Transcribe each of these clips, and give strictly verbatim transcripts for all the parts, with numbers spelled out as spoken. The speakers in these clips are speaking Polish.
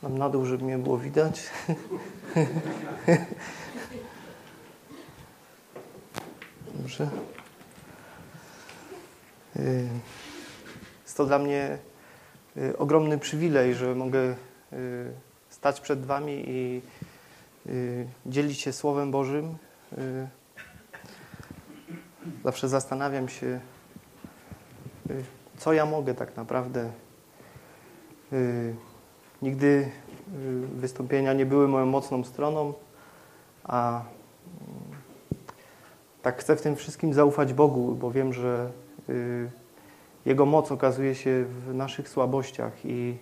Mam na dół, żeby mnie było widać. Dobrze. Jest to dla mnie ogromny przywilej, że mogę stać przed Wami i dzielić się Słowem Bożym. Zawsze zastanawiam się, co ja mogę tak naprawdę. Nigdy wystąpienia nie były moją mocną stroną, a tak chcę w tym wszystkim zaufać Bogu, bo wiem, że Jego moc okazuje się w naszych słabościach i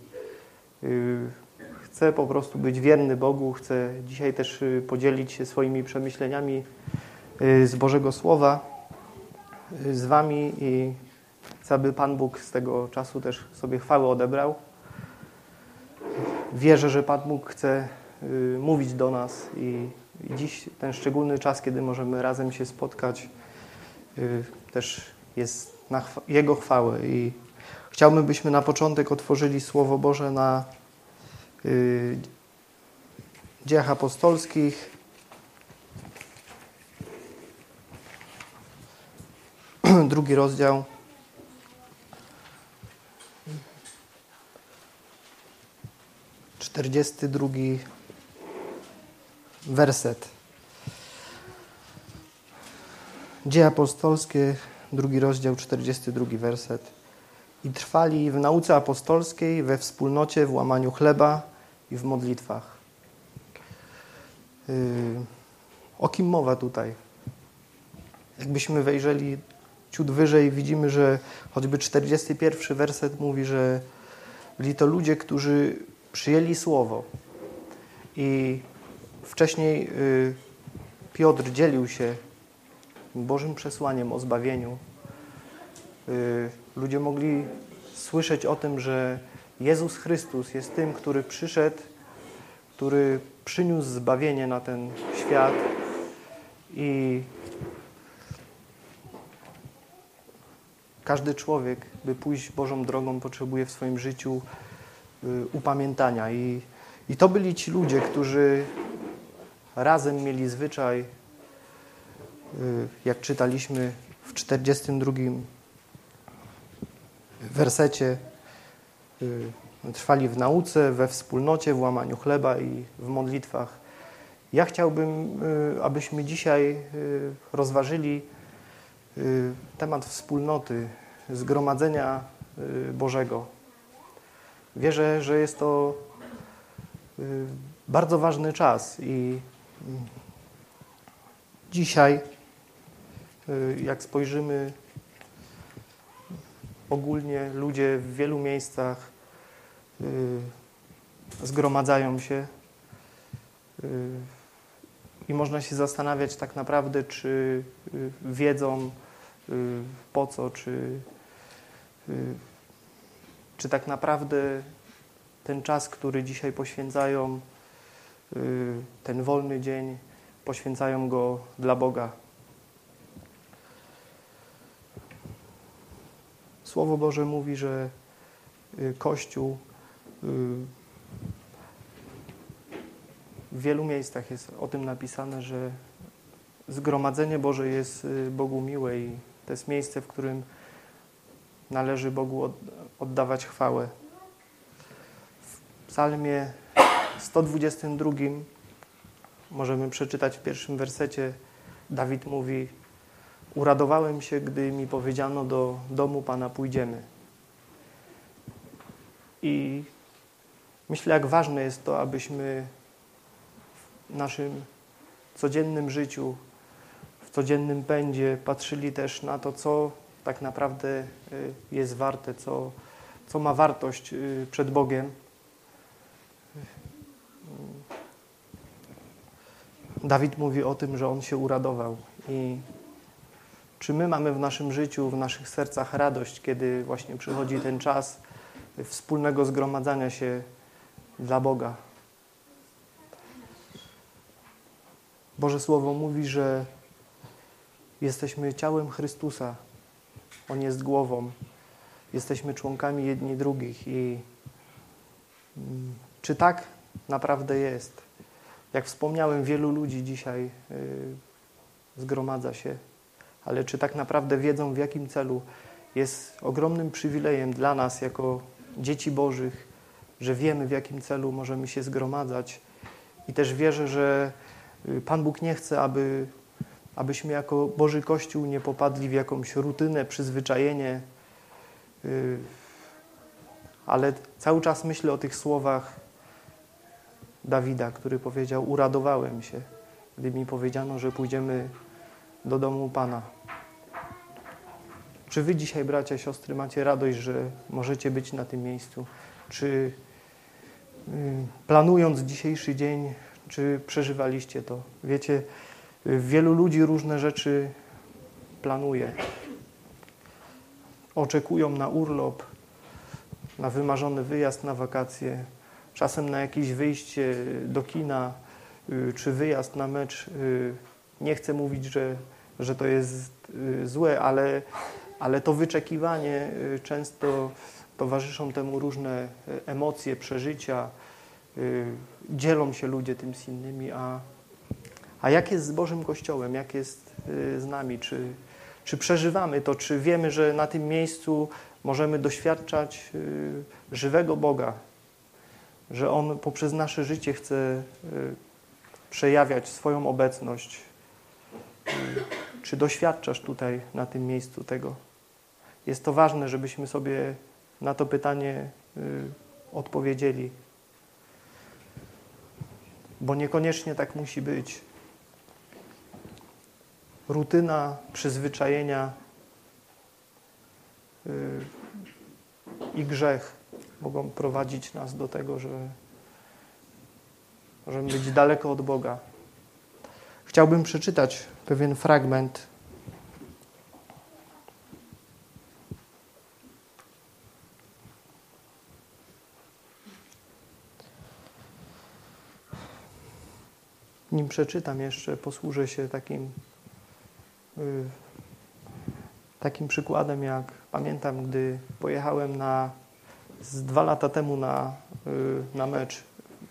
chcę po prostu być wierny Bogu. Chcę dzisiaj też podzielić się swoimi przemyśleniami z Bożego Słowa z Wami i chcę, aby Pan Bóg z tego czasu też sobie chwałę odebrał. Wierzę, że Pan Bóg chce mówić do nas i dziś ten szczególny czas, kiedy możemy razem się spotkać, też jest na Jego chwałę. I chciałbym, byśmy na początek otworzyli Słowo Boże na Dziejach Apostolskich. Drugi rozdział. Czterdziesty drugi werset. Dzieje apostolskie, drugi rozdział, czterdziesty drugi werset. I trwali w nauce apostolskiej, we wspólnocie, w łamaniu chleba i w modlitwach. Yy, o kim mowa tutaj? Jakbyśmy wejrzeli ciut wyżej, widzimy, że choćby czterdziesty pierwszy werset mówi, że byli to ludzie, którzy przyjęli Słowo. I wcześniej Piotr dzielił się Bożym przesłaniem o zbawieniu. Ludzie mogli słyszeć o tym, że Jezus Chrystus jest tym, który przyszedł, który przyniósł zbawienie na ten świat i każdy człowiek, by pójść Bożą drogą, potrzebuje w swoim życiu upamiętania. I, I to byli ci ludzie, którzy razem mieli zwyczaj, jak czytaliśmy w czterdziestym drugim wersecie, trwali w nauce, we wspólnocie, w łamaniu chleba i w modlitwach. Ja chciałbym, abyśmy dzisiaj rozważyli temat wspólnoty, zgromadzenia Bożego. Wierzę, że jest to bardzo ważny czas i dzisiaj, jak spojrzymy ogólnie, ludzie w wielu miejscach zgromadzają się i można się zastanawiać tak naprawdę, czy wiedzą po co, czy Czy tak naprawdę ten czas, który dzisiaj poświęcają, ten wolny dzień, poświęcają go dla Boga. Słowo Boże mówi, że Kościół w wielu miejscach jest o tym napisane, że zgromadzenie Boże jest Bogu miłe i to jest miejsce, w którym należy Bogu oddawać chwałę. W psalmie sto dwudziestym drugim możemy przeczytać w pierwszym wersecie. Dawid mówi: uradowałem się, gdy mi powiedziano, do domu Pana pójdziemy. I myślę, jak ważne jest to, abyśmy w naszym codziennym życiu, w codziennym pędzie patrzyli też na to, co tak naprawdę jest warte, co, co ma wartość przed Bogiem. Dawid mówi o tym, że on się uradował. I czy my mamy w naszym życiu, w naszych sercach radość, kiedy właśnie przychodzi ten czas wspólnego zgromadzania się dla Boga? Boże Słowo mówi, że jesteśmy ciałem Chrystusa. On jest głową. Jesteśmy członkami jedni drugich. I czy tak naprawdę jest? Jak wspomniałem, wielu ludzi dzisiaj yy, zgromadza się, ale czy tak naprawdę wiedzą, w jakim celu? Jest ogromnym przywilejem dla nas, jako dzieci Bożych, że wiemy, w jakim celu możemy się zgromadzać. I też wierzę, że Pan Bóg nie chce, aby, abyśmy jako Boży Kościół nie popadli w jakąś rutynę, przyzwyczajenie, yy, ale cały czas myślę o tych słowach Dawida, który powiedział: uradowałem się, gdy mi powiedziano, że pójdziemy do domu Pana. Czy wy dzisiaj, bracia, siostry, macie radość, że możecie być na tym miejscu? Czy yy, planując dzisiejszy dzień, czy przeżywaliście to? Wiecie, wielu ludzi różne rzeczy planuje. Oczekują na urlop, na wymarzony wyjazd na wakacje, czasem na jakieś wyjście do kina, yy, czy wyjazd na mecz. Yy, nie chcę mówić, że, że to jest yy, złe, ale Ale to wyczekiwanie, często towarzyszą temu różne emocje, przeżycia, dzielą się ludzie tym z innymi. A, a jak jest z Bożym Kościołem, jak jest z nami? Czy, czy przeżywamy to, czy wiemy, że na tym miejscu możemy doświadczać żywego Boga, że On poprzez nasze życie chce przejawiać swoją obecność? Czy doświadczasz tutaj na tym miejscu tego? Jest to ważne, żebyśmy sobie na to pytanie y, odpowiedzieli. Bo niekoniecznie tak musi być. Rutyna, przyzwyczajenia y, i grzech mogą prowadzić nas do tego, że możemy być daleko od Boga. Chciałbym przeczytać pewien fragment. Nim przeczytam jeszcze, posłużę się takim, yy, takim przykładem, jak pamiętam, gdy pojechałem na, z dwa lata temu na, yy, na mecz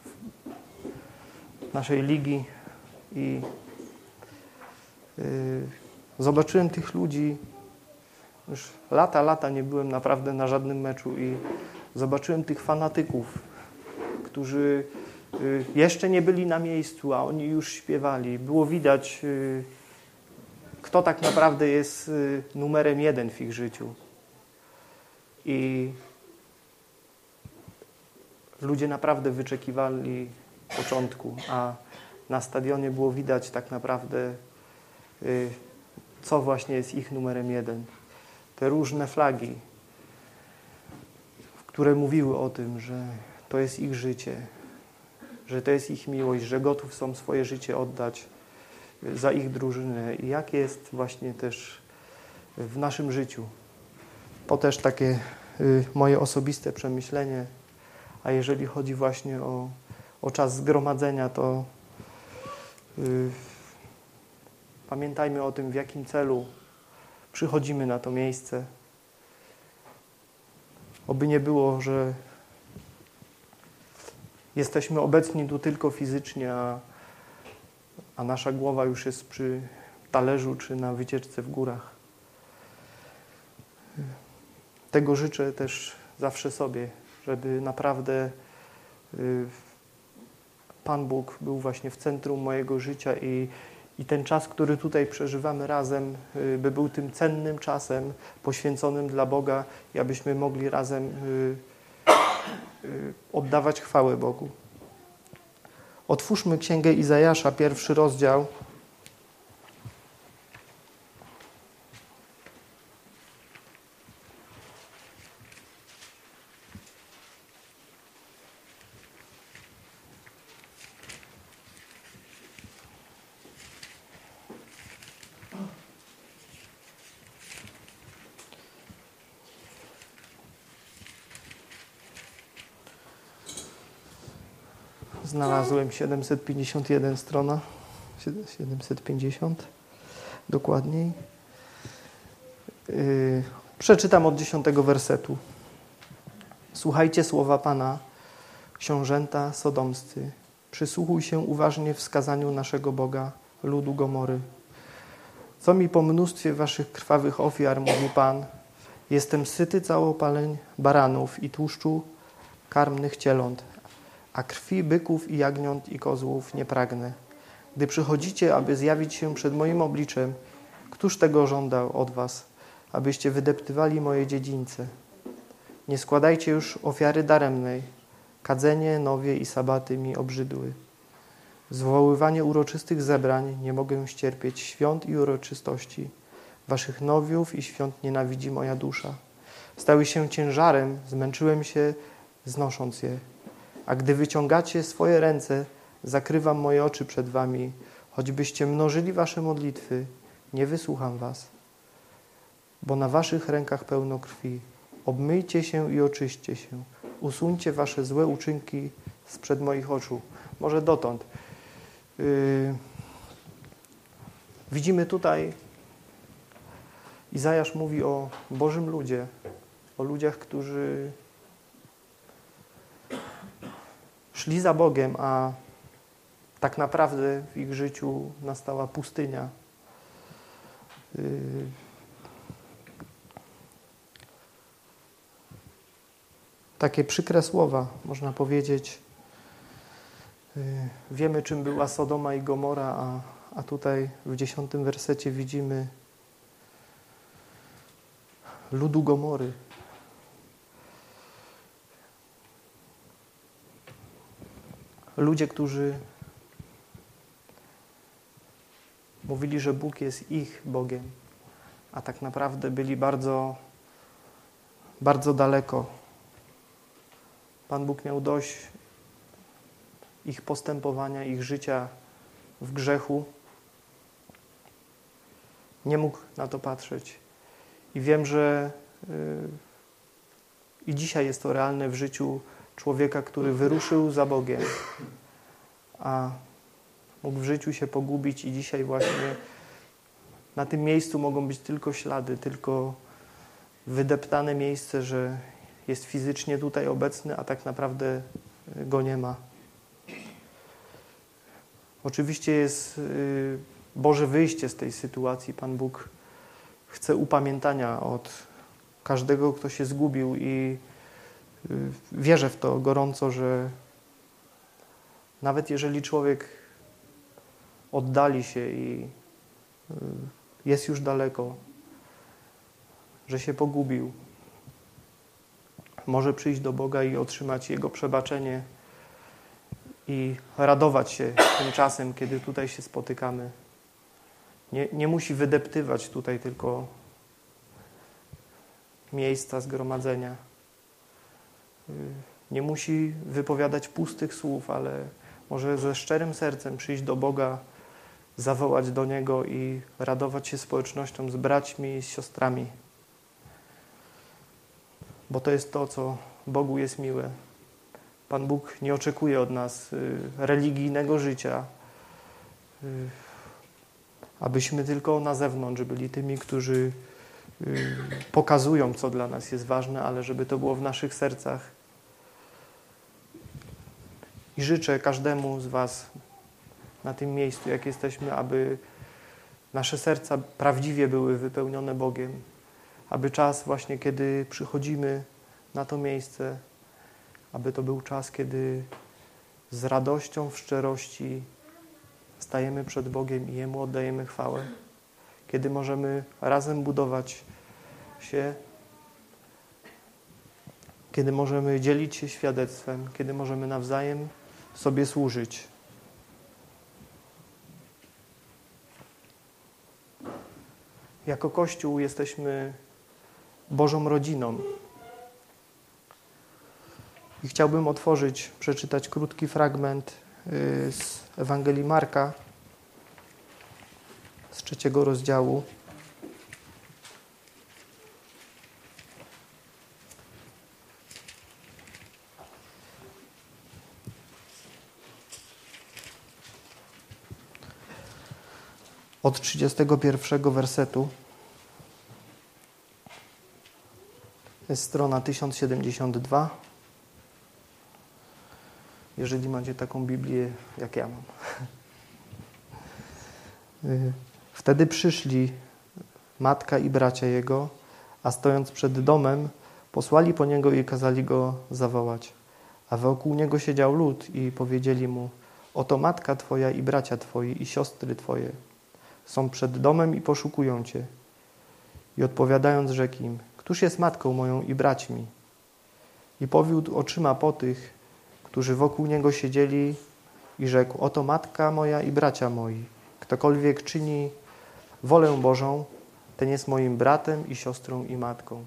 naszej ligi i yy, zobaczyłem tych ludzi. Już lata, lata nie byłem naprawdę na żadnym meczu i zobaczyłem tych fanatyków, którzy jeszcze nie byli na miejscu, a oni już śpiewali. Było widać, kto tak naprawdę jest numerem jeden w ich życiu. I ludzie naprawdę wyczekiwali początku, a na stadionie było widać tak naprawdę, co właśnie jest ich numerem jeden. Te różne flagi, które mówiły o tym, że to jest ich życie, że to jest ich miłość, że gotów są swoje życie oddać za ich drużynę. I jak jest właśnie też w naszym życiu. To też takie y, moje osobiste przemyślenie. A jeżeli chodzi właśnie o, o czas zgromadzenia, to y, pamiętajmy o tym, w jakim celu przychodzimy na to miejsce. Oby nie było, że jesteśmy obecni tu tylko fizycznie, a, a nasza głowa już jest przy talerzu czy na wycieczce w górach. Tego życzę też zawsze sobie, żeby naprawdę y, Pan Bóg był właśnie w centrum mojego życia i, i ten czas, który tutaj przeżywamy razem, y, by był tym cennym czasem poświęconym dla Boga i abyśmy mogli razem y, y, oddawać chwałę Bogu. Otwórzmy Księgę Izajasza, pierwszy rozdział. Znalazłem siedemset pięćdziesiąt jeden strona, siedemset pięćdziesiąt dokładniej. Yy, przeczytam od dziesiątego wersetu. Słuchajcie słowa Pana, książęta sodomscy, przysłuchuj się uważnie wskazaniu naszego Boga, ludu Gomory. Co mi po mnóstwie waszych krwawych ofiar, mówi Pan, jestem syty całopaleń baranów i tłuszczu karmnych cieląt, a krwi byków i jagniąt i kozłów nie pragnę. Gdy przychodzicie, aby zjawić się przed moim obliczem, któż tego żądał od was, abyście wydeptywali moje dziedzińce? Nie składajcie już ofiary daremnej, kadzenie, nowie i sabaty mi obrzydły. Zwoływanie uroczystych zebrań nie mogę ścierpieć, świąt i uroczystości. Waszych nowiów i świąt nienawidzi moja dusza. Stały się ciężarem, zmęczyłem się, znosząc je. A gdy wyciągacie swoje ręce, zakrywam moje oczy przed wami. Choćbyście mnożyli wasze modlitwy, nie wysłucham was. Bo na waszych rękach pełno krwi. Obmyjcie się i oczyście się. Usuńcie wasze złe uczynki sprzed moich oczu. Może dotąd. Yy, widzimy tutaj, Izajasz mówi o Bożym ludzie, o ludziach, którzy szli za Bogiem, a tak naprawdę w ich życiu nastała pustynia. Yy, takie przykre słowa, można powiedzieć. Wiemy, czym była Sodoma i Gomora, a, a tutaj w dziesiątym wersecie widzimy ludu Gomory. Ludzie, którzy mówili, że Bóg jest ich Bogiem, a tak naprawdę byli bardzo, bardzo daleko. Pan Bóg miał dość ich postępowania, ich życia w grzechu. Nie mógł na to patrzeć. I wiem, że yy, i dzisiaj jest to realne w życiu człowieka, który wyruszył za Bogiem, a mógł w życiu się pogubić i dzisiaj właśnie na tym miejscu mogą być tylko ślady, tylko wydeptane miejsce, że jest fizycznie tutaj obecny, a tak naprawdę go nie ma. Oczywiście jest Boże wyjście z tej sytuacji. Pan Bóg chce upamiętania od każdego, kto się zgubił i wierzę w to gorąco, że nawet jeżeli człowiek oddali się i jest już daleko, że się pogubił, może przyjść do Boga i otrzymać Jego przebaczenie i radować się tym czasem, kiedy tutaj się spotykamy. Nie, nie musi wydeptywać tutaj tylko miejsca zgromadzenia. Nie musi wypowiadać pustych słów, ale może ze szczerym sercem przyjść do Boga, zawołać do Niego i radować się społecznością z braćmi i z siostrami. Bo to jest to, co Bogu jest miłe. Pan Bóg nie oczekuje od nas religijnego życia, abyśmy tylko na zewnątrz byli tymi, którzy pokazują, co dla nas jest ważne, ale żeby to było w naszych sercach. I życzę każdemu z was na tym miejscu, jak jesteśmy, aby nasze serca prawdziwie były wypełnione Bogiem, aby czas właśnie, kiedy przychodzimy na to miejsce, aby to był czas, kiedy z radością, w szczerości stajemy przed Bogiem i Jemu oddajemy chwałę. Kiedy możemy razem budować się, kiedy możemy dzielić się świadectwem, kiedy możemy nawzajem sobie służyć. Jako Kościół jesteśmy Bożą rodziną. I chciałbym otworzyć, przeczytać krótki fragment z Ewangelii Marka, z trzeciego rozdziału. Od trzydziestego pierwszego wersetu. Jest strona tysiąc siedemdziesiąt dwa. jeżeli macie taką Biblię, jak ja mam. Wtedy przyszli matka i bracia jego, a stojąc przed domem, posłali po niego i kazali go zawołać. A wokół niego siedział lud i powiedzieli mu: oto matka twoja i bracia twoi i siostry twoje są przed domem i poszukują cię. I odpowiadając rzekł im: któż jest matką moją i braćmi? I powiódł oczyma po tych, którzy wokół niego siedzieli i rzekł: oto matka moja i bracia moi. Ktokolwiek czyni wolę Bożą, ten jest moim bratem i siostrą i matką.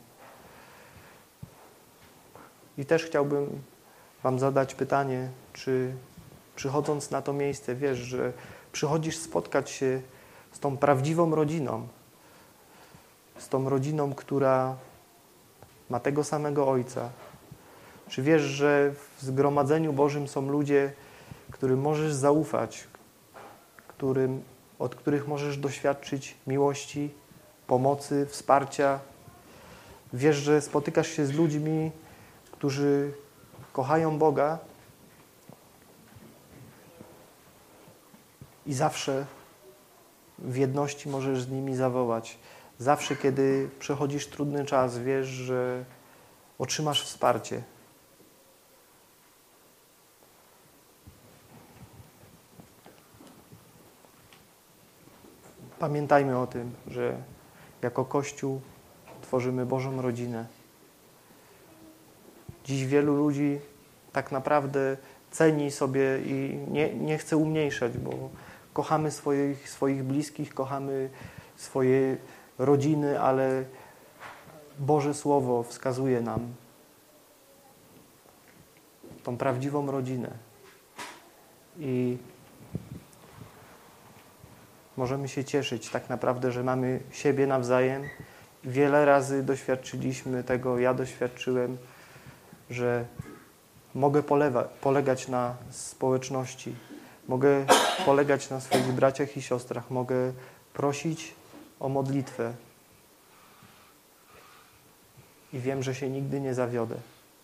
I też chciałbym wam zadać pytanie, czy przychodząc na to miejsce, wiesz, że przychodzisz spotkać się z tą prawdziwą rodziną, z tą rodziną, która ma tego samego Ojca. Czy wiesz, że w zgromadzeniu Bożym są ludzie, którym możesz zaufać, którym, od których możesz doświadczyć miłości, pomocy, wsparcia. Wiesz, że spotykasz się z ludźmi, którzy kochają Boga i zawsze w jedności możesz z nimi zawołać. Zawsze, kiedy przechodzisz trudny czas, wiesz, że otrzymasz wsparcie. Pamiętajmy o tym, że jako Kościół tworzymy Bożą rodzinę. Dziś wielu ludzi tak naprawdę ceni sobie i nie, nie chce umniejszać, bo kochamy swoich, swoich bliskich, kochamy swoje rodziny, ale Boże Słowo wskazuje nam tą prawdziwą rodzinę. I możemy się cieszyć tak naprawdę, że mamy siebie nawzajem. Wiele razy doświadczyliśmy tego, ja doświadczyłem, że mogę polewa, polegać na społeczności, mogę polegać na swoich braciach i siostrach, mogę prosić o modlitwę i wiem, że się nigdy nie zawiodę.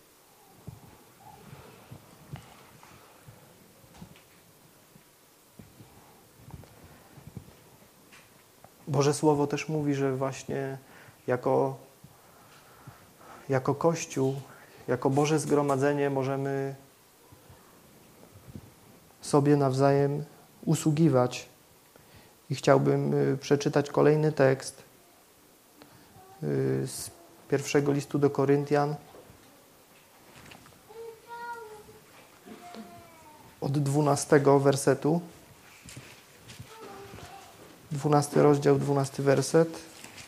Boże Słowo też mówi, że właśnie jako, jako Kościół, jako Boże zgromadzenie możemy sobie nawzajem usługiwać. I chciałbym przeczytać kolejny tekst z pierwszego listu do Koryntian od dwunastego wersetu. Dwunasty rozdział, dwunasty werset.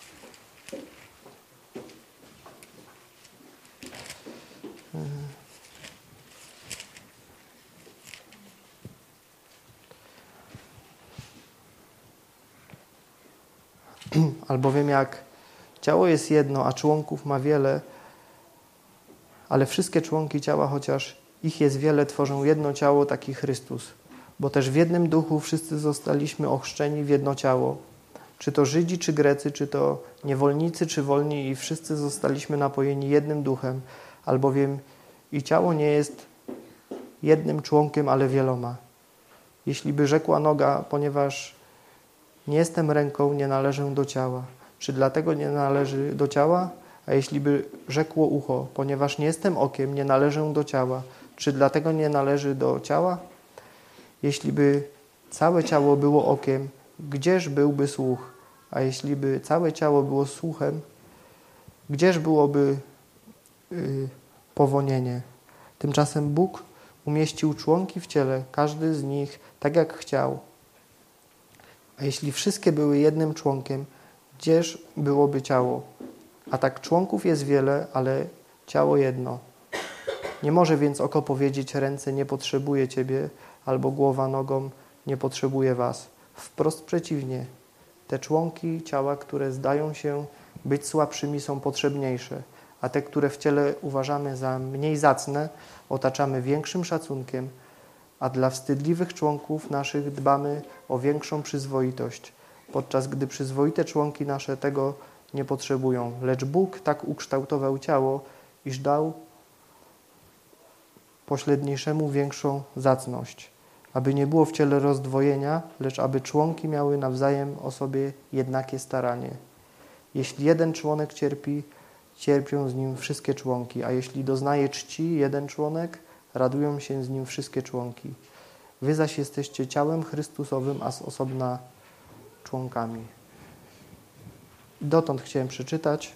Albowiem jak ciało jest jedno, a członków ma wiele, ale wszystkie członki ciała, chociaż ich jest wiele, tworzą jedno ciało, taki Chrystus. Bo też w jednym duchu wszyscy zostaliśmy ochrzczeni w jedno ciało. Czy to Żydzi, czy Grecy, czy to niewolnicy, czy wolni, i wszyscy zostaliśmy napojeni jednym duchem. Albowiem i ciało nie jest jednym członkiem, ale wieloma. Jeśli by rzekła noga, ponieważ nie jestem ręką, nie należę do ciała. Czy dlatego nie należy do ciała? A jeśli by rzekło ucho, ponieważ nie jestem okiem, nie należę do ciała. Czy dlatego nie należy do ciała? Jeśli by całe ciało było okiem, gdzież byłby słuch? A jeśli by całe ciało było słuchem, gdzież byłoby yy, powonienie? Tymczasem Bóg umieścił członki w ciele, każdy z nich tak jak chciał. A jeśli wszystkie były jednym członkiem, gdzież byłoby ciało? A tak członków jest wiele, ale ciało jedno. Nie może więc oko powiedzieć ręce: nie potrzebuję ciebie, albo głowa nogą: nie potrzebuje was. Wprost przeciwnie. Te członki ciała, które zdają się być słabszymi, są potrzebniejsze, a te, które w ciele uważamy za mniej zacne, otaczamy większym szacunkiem, a dla wstydliwych członków naszych dbamy o większą przyzwoitość, podczas gdy przyzwoite członki nasze tego nie potrzebują. Lecz Bóg tak ukształtował ciało, iż dał pośredniejszemu większą zacność, aby nie było w ciele rozdwojenia, lecz aby członki miały nawzajem o sobie jednakie staranie. Jeśli jeden członek cierpi, cierpią z nim wszystkie członki, a jeśli doznaje czci jeden członek, radują się z nim wszystkie członki. Wy zaś jesteście ciałem Chrystusowym, a z osobna członkami. Dotąd chciałem przeczytać.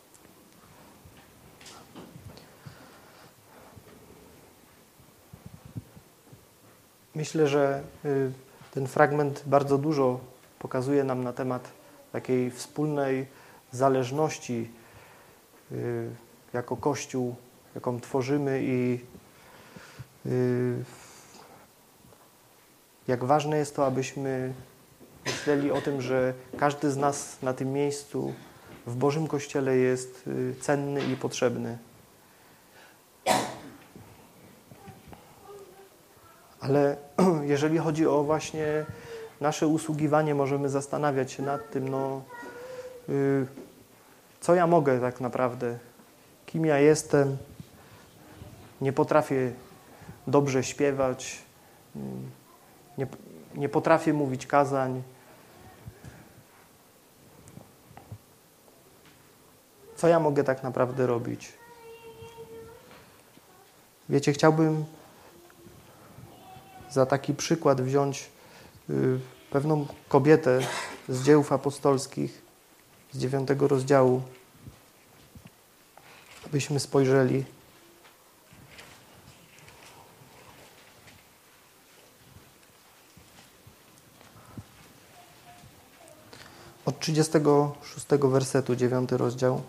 Myślę, że ten fragment bardzo dużo pokazuje nam na temat takiej wspólnej zależności jako Kościół, jaką tworzymy i jak ważne jest to, abyśmy myśleli o tym, że każdy z nas na tym miejscu w Bożym Kościele jest cenny i potrzebny. Ale jeżeli chodzi o właśnie nasze usługiwanie, możemy zastanawiać się nad tym, no, yy, co ja mogę tak naprawdę, kim ja jestem. Nie potrafię dobrze śpiewać, yy, nie, nie potrafię mówić kazań. Co ja mogę tak naprawdę robić? Wiecie, chciałbym za taki przykład wziąć y, pewną kobietę z Dziejów Apostolskich, z dziewiątego rozdziału, abyśmy spojrzeli. Od trzydziestego szóstego wersetu, dziewiąty rozdział.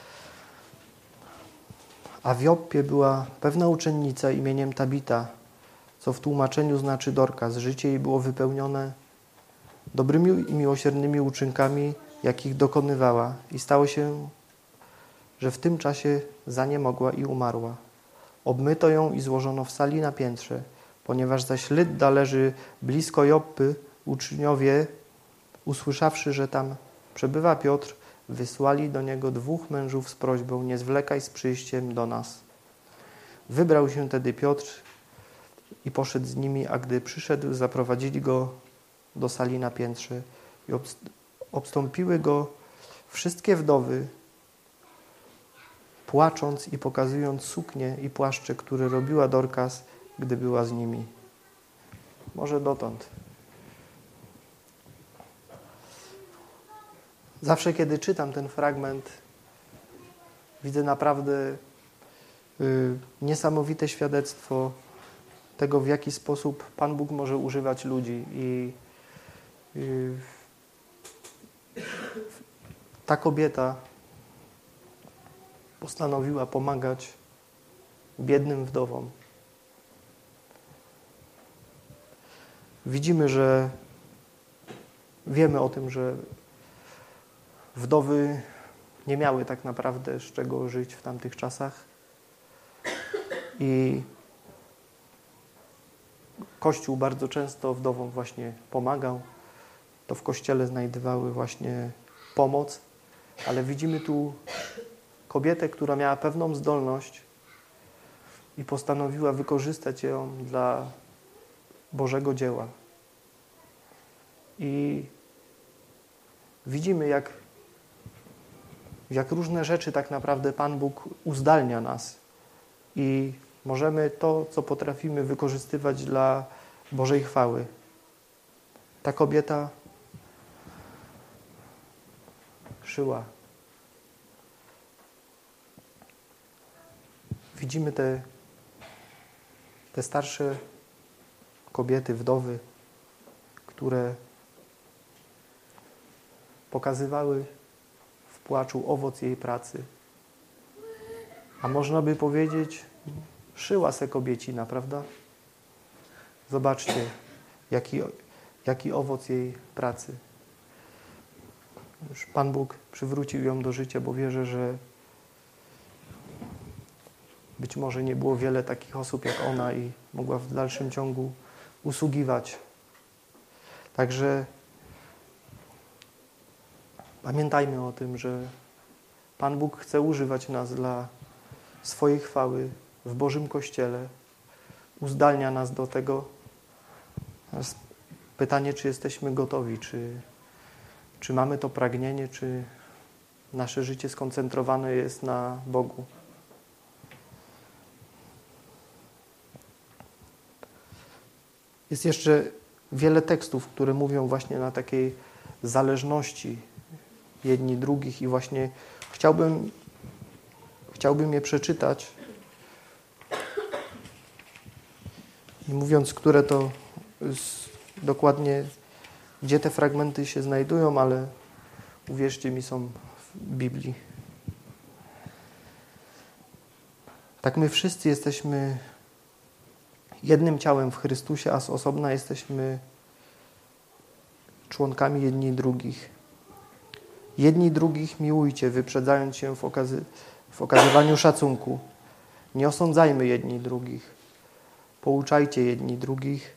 A w Joppie była pewna uczennica imieniem Tabita, co w tłumaczeniu znaczy Dorkas. Życie jej było wypełnione dobrymi i miłosiernymi uczynkami, jakich dokonywała. I stało się, że w tym czasie zaniemogła i umarła. Obmyto ją i złożono w sali na piętrze. Ponieważ zaś Lydda leży blisko Joppy, uczniowie, usłyszawszy, że tam przebywa Piotr, wysłali do niego dwóch mężów z prośbą: nie zwlekaj z przyjściem do nas. Wybrał się tedy Piotr i poszedł z nimi, a gdy przyszedł, zaprowadzili go do sali na piętrze i obstąpiły go wszystkie wdowy, płacząc i pokazując suknie i płaszcze, które robiła Dorkas, gdy była z nimi. Może dotąd. Zawsze, kiedy czytam ten fragment, widzę naprawdę y, niesamowite świadectwo tego, w jaki sposób Pan Bóg może używać ludzi. I y, ta kobieta postanowiła pomagać biednym wdowom. Widzimy, że wiemy o tym, że wdowy nie miały tak naprawdę z czego żyć w tamtych czasach i Kościół bardzo często wdowom właśnie pomagał. To w Kościele znajdowały właśnie pomoc, ale widzimy tu kobietę, która miała pewną zdolność i postanowiła wykorzystać ją dla Bożego dzieła. I widzimy, jak jak różne rzeczy tak naprawdę Pan Bóg uzdalnia nas i możemy to, co potrafimy, wykorzystywać dla Bożej chwały. Ta kobieta szyła. Widzimy te, te starsze kobiety, wdowy, które pokazywały w płaczu owoc jej pracy. A można by powiedzieć, szyła se kobiecina, prawda? Zobaczcie, jaki, jaki owoc jej pracy. Już Pan Bóg przywrócił ją do życia, bo wierzę, że być może nie było wiele takich osób jak ona i mogła w dalszym ciągu usługiwać. Także pamiętajmy o tym, że Pan Bóg chce używać nas dla swojej chwały w Bożym Kościele uzdalnia nas do tego. Pytanie, czy jesteśmy gotowi, czy, czy mamy to pragnienie, czy nasze życie skoncentrowane jest na Bogu. Jest jeszcze wiele tekstów, które mówią właśnie na takiej zależności jedni drugich i właśnie chciałbym, chciałbym je przeczytać. I mówiąc, które to z, dokładnie, gdzie te fragmenty się znajdują, ale uwierzcie mi, są w Biblii. Tak my wszyscy jesteśmy jednym ciałem w Chrystusie, a z osobna jesteśmy członkami jedni drugich. Jedni drugich miłujcie, wyprzedzając się w, okazy w okazywaniu szacunku. Nie osądzajmy jedni drugich. Pouczajcie jedni drugich.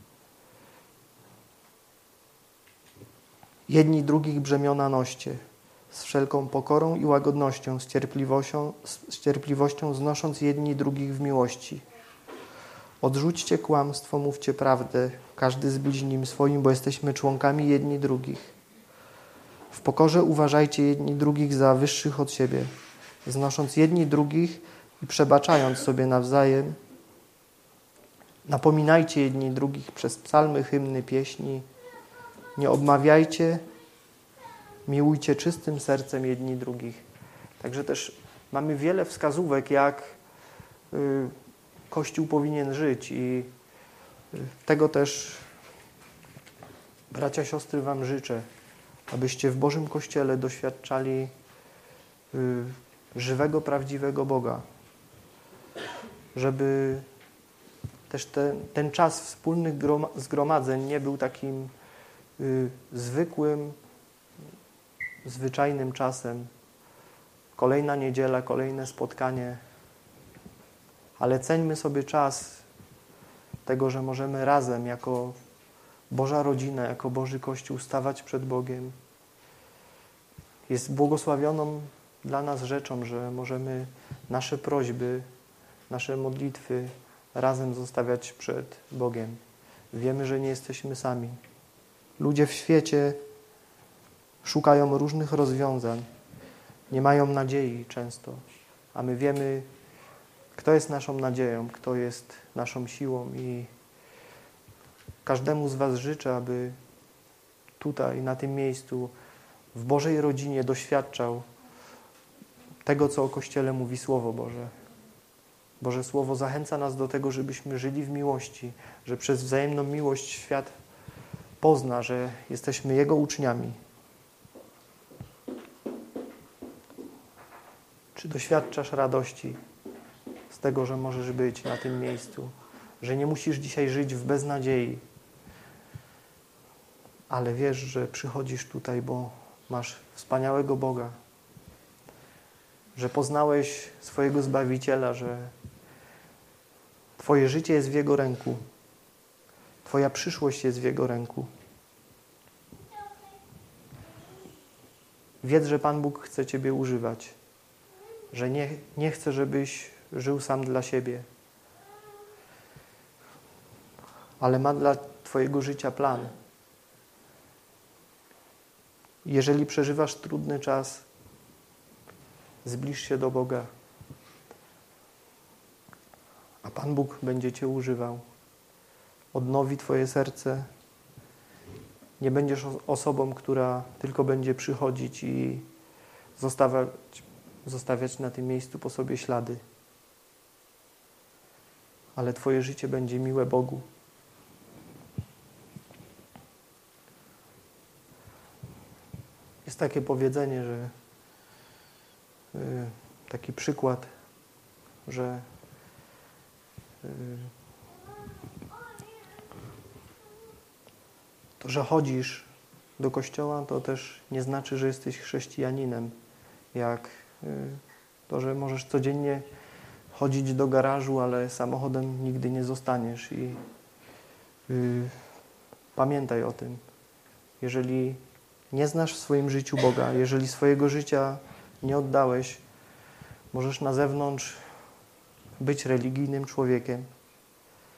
Jedni drugich brzemiona noście, z wszelką pokorą i łagodnością, z cierpliwością, z cierpliwością znosząc jedni drugich w miłości. Odrzućcie kłamstwo, mówcie prawdę, każdy z bliźnim swoim, bo jesteśmy członkami jedni drugich. W pokorze uważajcie jedni drugich za wyższych od siebie, znosząc jedni drugich i przebaczając sobie nawzajem. Napominajcie jedni drugich przez psalmy, hymny, pieśni. Nie obmawiajcie, miłujcie czystym sercem jedni drugich. Także też mamy wiele wskazówek, jak y, Kościół powinien żyć i y, tego też, bracia, siostry, wam życzę, abyście w Bożym Kościele doświadczali y, żywego, prawdziwego Boga. Żeby też te, ten czas wspólnych zgromadzeń nie był takim y, zwykłym, zwyczajnym czasem. Kolejna niedziela, kolejne spotkanie. Ale ceńmy sobie czas tego, że możemy razem jako Boża rodzina, jako Boży Kościół stawać przed Bogiem. Jest błogosławioną dla nas rzeczą, że możemy nasze prośby, nasze modlitwy razem zostawiać przed Bogiem. Wiemy, że nie jesteśmy sami. Ludzie w świecie szukają różnych rozwiązań, nie mają nadziei często, a my wiemy, kto jest naszą nadzieją, kto jest naszą siłą i każdemu z was życzę, aby tutaj, na tym miejscu, w Bożej rodzinie doświadczał tego, co o Kościele mówi Słowo Boże. Boże Słowo zachęca nas do tego, żebyśmy żyli w miłości, że przez wzajemną miłość świat pozna, że jesteśmy Jego uczniami. Czy doświadczasz radości z tego, że możesz być na tym miejscu, że nie musisz dzisiaj żyć w beznadziei, ale wiesz, że przychodzisz tutaj, bo masz wspaniałego Boga, że poznałeś swojego Zbawiciela, że Twoje życie jest w Jego ręku, Twoja przyszłość jest w Jego ręku. Wiedz, że Pan Bóg chce Ciebie używać, że nie, nie chce, żebyś żył sam dla siebie, ale ma dla Twojego życia plan. Jeżeli przeżywasz trudny czas, zbliż się do Boga, a Pan Bóg będzie Cię używał. Odnowi Twoje serce. Nie będziesz osobą, która tylko będzie przychodzić i zostawiać, zostawiać na tym miejscu po sobie ślady. Ale Twoje życie będzie miłe Bogu. Jest takie powiedzenie, że yy, taki przykład, że yy, to, że chodzisz do kościoła, to też nie znaczy, że jesteś chrześcijaninem. Jak yy, to, że możesz codziennie chodzić do garażu, ale samochodem nigdy nie zostaniesz. I yy, pamiętaj o tym. Jeżeli nie znasz w swoim życiu Boga, jeżeli swojego życia nie oddałeś, możesz na zewnątrz być religijnym człowiekiem,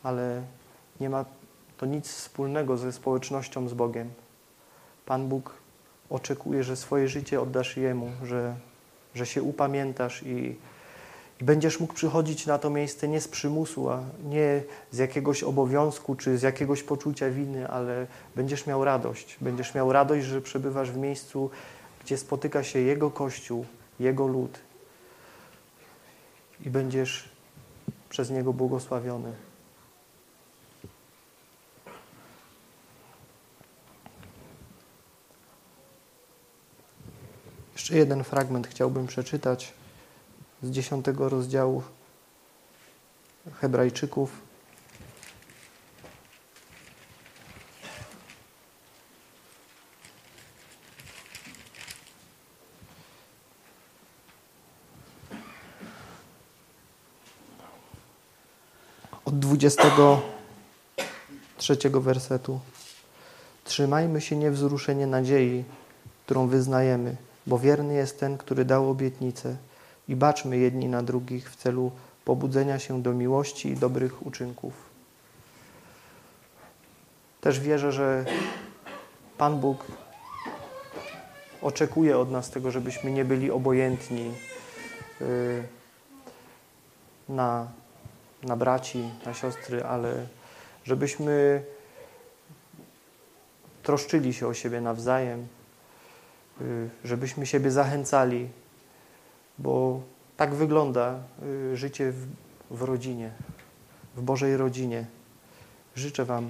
ale nie ma to nic wspólnego ze społecznością z Bogiem. Pan Bóg oczekuje, że swoje życie oddasz Jemu, że, że się upamiętasz i, i będziesz mógł przychodzić na to miejsce nie z przymusu, a nie z jakiegoś obowiązku czy z jakiegoś poczucia winy, ale będziesz miał radość. Będziesz miał radość, że przebywasz w miejscu, gdzie spotyka się Jego Kościół, Jego lud i będziesz przez Niego błogosławiony. Jeszcze jeden fragment chciałbym przeczytać z dziesiątego rozdziału Hebrajczyków. Od dwudziestego trzeciego wersetu. Trzymajmy się niewzruszenie nadziei, którą wyznajemy, bo wierny jest ten, który dał obietnicę, i baczmy jedni na drugich w celu pobudzenia się do miłości i dobrych uczynków. Też wierzę, że Pan Bóg oczekuje od nas tego, żebyśmy nie byli obojętni na, na braci, na siostry, ale żebyśmy troszczyli się o siebie nawzajem, żebyśmy siebie zachęcali, bo tak wygląda życie w, w rodzinie, w Bożej rodzinie. Życzę Wam,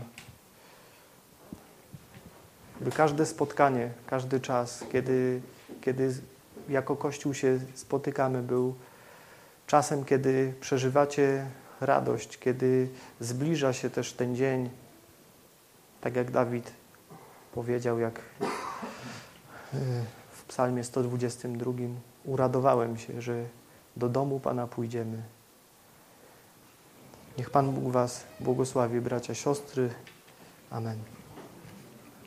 by każde spotkanie, każdy czas, kiedy, kiedy jako Kościół się spotykamy, był czasem, kiedy przeżywacie radość, kiedy zbliża się też ten dzień, tak jak Dawid powiedział, jak w psalmie sto dwudziestym drugim, uradowałem się, że do domu Pana pójdziemy. Niech Pan Bóg Was błogosławi, bracia, siostry. Amen.